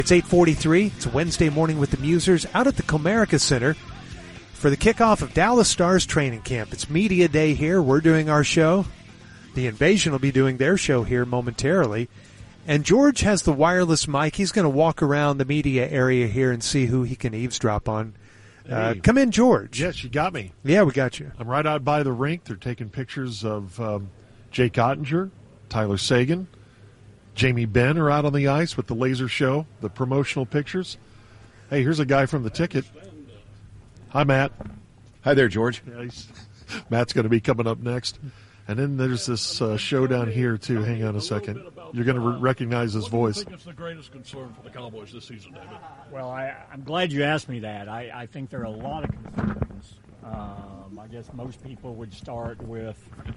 It's 8:43. It's a Wednesday morning with the Musers out at the Comerica Center for the kickoff of Dallas Stars training camp. It's media day here. We're doing our show. The Invasion will be doing their show here momentarily. And George has the wireless mic. He's going to walk around the media area here and see who he can eavesdrop on. Hey. Come in, George. Yes, you got me. Yeah, we got you. I'm right out by the rink. They're taking pictures of Jake Ottinger, Tyler Sagan, Jamie Benn are out on the ice with the laser show, the promotional pictures. Hey, here's a guy from the ticket. Hi, Matt. Hi there, George. Yeah, Matt's going to be coming up next. And then there's this show down here, too. Hang on a second. You're going to recognize his voice. What do you think is the greatest concern for the Cowboys this season, David? Well, I'm glad you asked me that. I think there are a lot of concerns. I guess most people would start with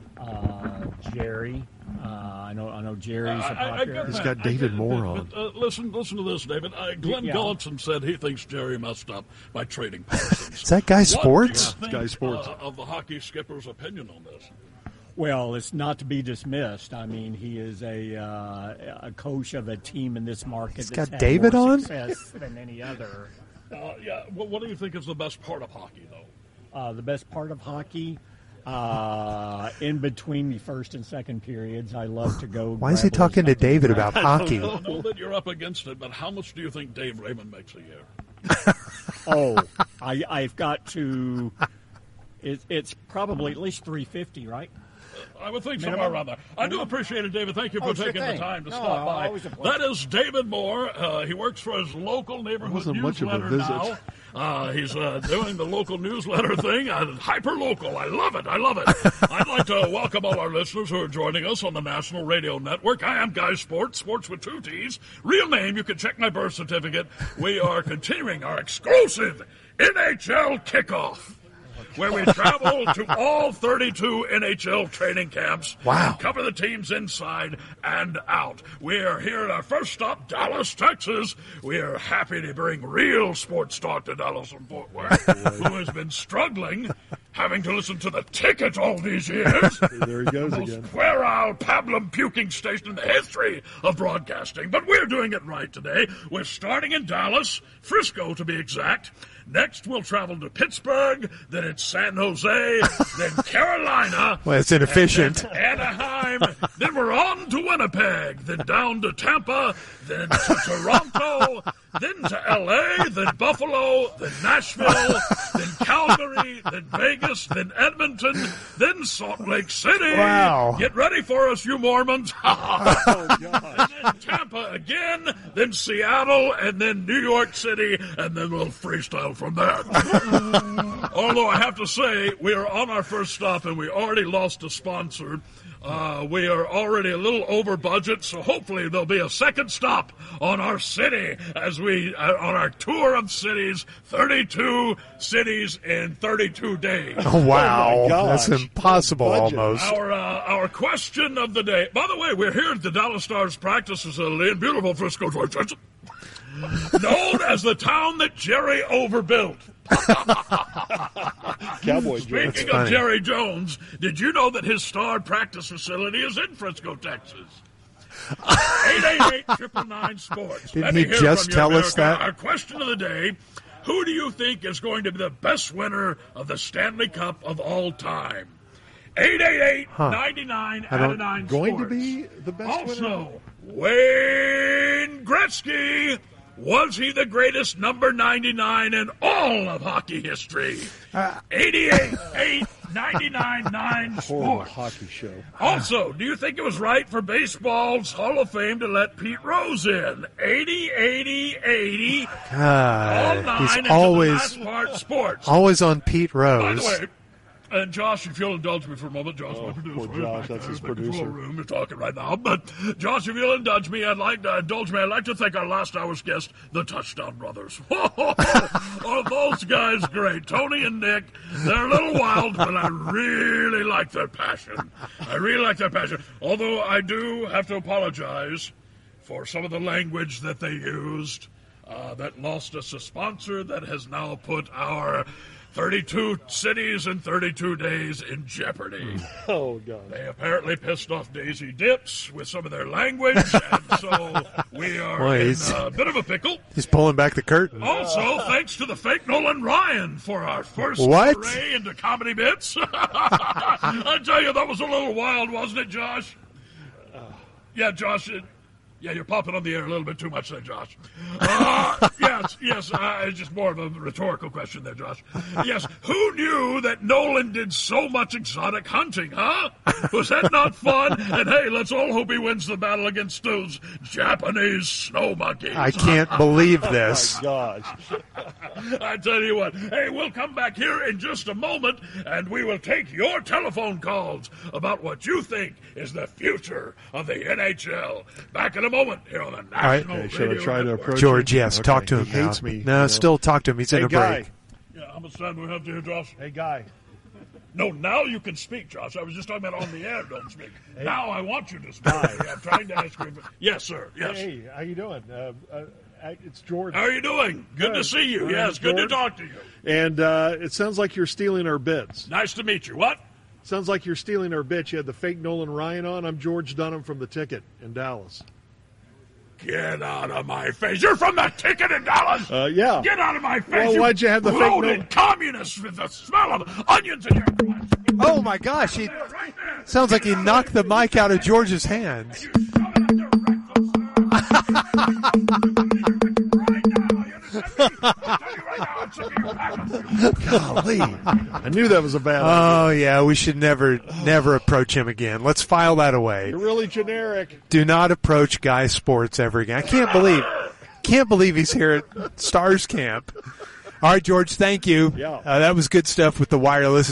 Jerry. I know Jerry's a popular. He's got David Moore on. Listen to this, David. Glenn Gulletson said he thinks Jerry messed up by trading Parsons. Is that Guy Sports? What do you think of the hockey skipper's opinion on this? Well, it's not to be dismissed. I mean, he is a coach of a team in this market He's that's got had David more on? success than any other. What do you think is the best part of hockey, though? The best part of hockey, in between the first and second periods, I love to go. Why is he talking to David about hockey? I know that you're up against it, but how much do you think Dave Raymond makes a year? I've got to. It's probably at least $350, right? I would think somewhere around there. I do appreciate it, David. Thank you for taking the time to stop by. Always a pleasure. That is David Moore. He works for his local neighborhood newsletter now. He's doing the local newsletter thing. Hyper-local. I love it. I'd like to welcome all our listeners who are joining us on the National Radio Network. I am Guy Sports, sports with two T's. Real name, you can check my birth certificate. We are continuing our exclusive NHL kickoff, where we travel to all 32 NHL training camps. Wow. And cover the teams inside and out. We are here at our first stop, Dallas, Texas. We are happy to bring real sports talk to Dallas and Fort Worth, who has been struggling, having to listen to the ticket all these years. There he goes again. Puerile, pablum puking station in the history of broadcasting. But we're doing it right today. We're starting in Dallas, Frisco to be exact. Next, we'll travel to Pittsburgh, then it's San Jose, then Carolina. Well, it's inefficient. Then Anaheim, then we're on to Winnipeg, then down to Tampa, then to Toronto, then to L.A., then Buffalo, then Nashville, then Calgary, then Vegas, then Edmonton, then Salt Lake City. Wow. Get ready for us, you Mormons. Oh, God. And then Tampa again, then Seattle, and then New York City, and then we'll freestyle from there. Although I have to say, we are on our first stop, and we already lost a sponsor. We are already a little over budget, so hopefully there'll be a second stop on our city as we on our tour of cities, 32 cities in 32 days. Oh, wow. Oh, my gosh. That's impossible Budget. almost. Our question of the day. By the way, we're here at the Dallas Stars practice facility in beautiful Frisco, Georgia, known as the town that Jerry overbuilt. Cowboy Jerry. Speaking of Jerry Jones, did you know that his Star practice facility is in Frisco, Texas? 888-999-SPORTS. Didn't he just tell us that? Our question of the day, who do you think is going to be the best winner of the Stanley Cup of all time? 888-99-99-SPORTS. Going to be the best winner? Also, Wayne Gretzky. Was he the greatest number 99 in all of hockey history? 88-899-9 Horrible Sports. hockey show. Also, do you think it was right for baseball's Hall of Fame to let Pete Rose in? 80-80-80. All God, nine he's into always the last part, sports. always on Pete By Rose. the way, and Josh, if you'll indulge me for a moment, Josh, my producer. poor Josh, that's his producer. Room, you're talking right now. But Josh, if you'll indulge me, I'd like to thank our last hour's guest, the Touchdown Brothers. Oh, those guys, great. Tony and Nick, they're a little wild, but I really like their passion. Although I do have to apologize for some of the language that they used that lost us a sponsor that has now put our 32 cities in 32 days in jeopardy. Oh, God. They apparently pissed off Daisy Dips with some of their language, and so we are in a bit of a pickle. He's pulling back the curtain. Also, thanks to the fake Nolan Ryan for our first foray into comedy bits. I tell you, that was a little wild, wasn't it, Josh? Yeah, Josh. Yeah, you're popping on the air a little bit too much there, Josh. Yes, it's just more of a rhetorical question there, Josh. Yes, who knew that Nolan did so much exotic hunting, huh? Was that not fun? And hey, let's all hope he wins the battle against those Japanese snow monkeys. I can't believe this. Oh, my gosh. I tell you what, hey, we'll come back here in just a moment, and we will take your telephone calls about what you think is the future of the NHL. Back in a moment here on the National Radio. Should I try to approach George, him? yes, Okay. talk to him He now. hates me. No, still talk to him. He's in a Guy. break. Yeah, how much time do we have to hear, Josh? Hey, Guy. No, now you can speak, Josh. I was just talking about on the air, don't speak. Hey. Now I want you to speak. I'm trying to ask you. Yes, sir. Yes. Hey, how you doing? It's George. How are you doing? Good to see you. Yes, good to talk to you. And it sounds like you're stealing our bits. Nice to meet you. What? Sounds like you're stealing our bits. You had the fake Nolan Ryan on. I'm George Dunham from The Ticket in Dallas. Get out of my face. You're from The Ticket in Dallas? Yeah. Get out of my face. Well, why'd you have the fake loaded communist with the smell of onions in your breath. Oh, my gosh. He sounds like he knocked the mic out of George's hands. Golly. I knew that was a bad idea. Oh, yeah, we should never approach him again. Let's file that away. You're really generic. Do not approach Guy Sports ever again. I can't believe he's here at Stars Camp. All right, George, thank you. Yeah. That was good stuff with the wireless.